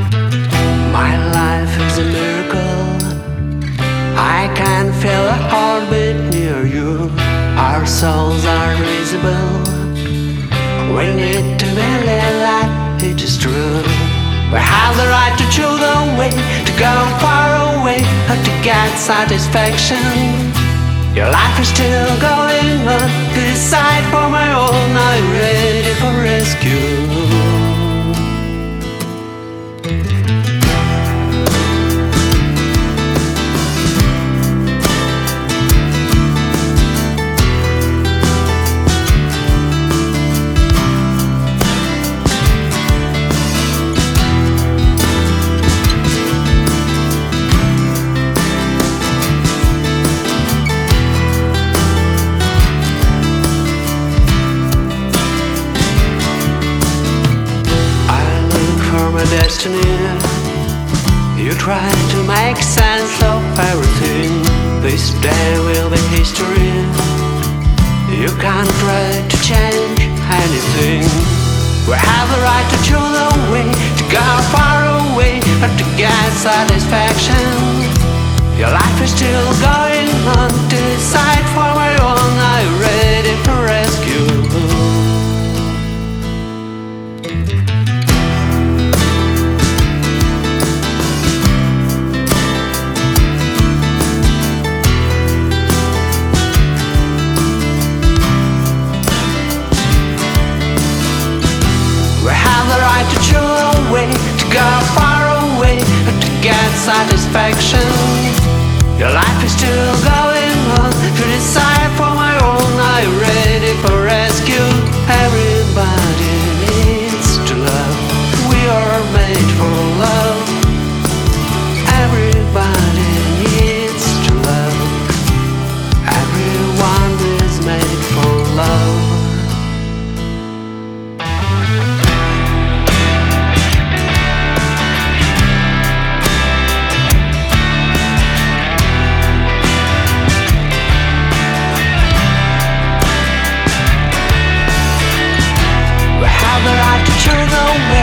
My life is a miracle. I can feel a heartbeat near you. Our souls are visible. We need to believe that it is true. We have the right to choose the way, to go far away, or to get satisfaction. Your life is still going on. To decide for my own, I'm ready for rescue. Destiny, you try to make sense of everything. This day will be history. You can't try to change anything. We have the right to choose a way, to go far away, or to get satisfaction. Your life is still going on. To decide for my own, I'm ready for rescue. To choose a way, to go far away, to get satisfaction. Your life is still going on. To decide for my own, I'm ready for rescue. Everybody needs to love. We are made for love. Everybody needs to love. Everyone is made for love. The right to choose the way,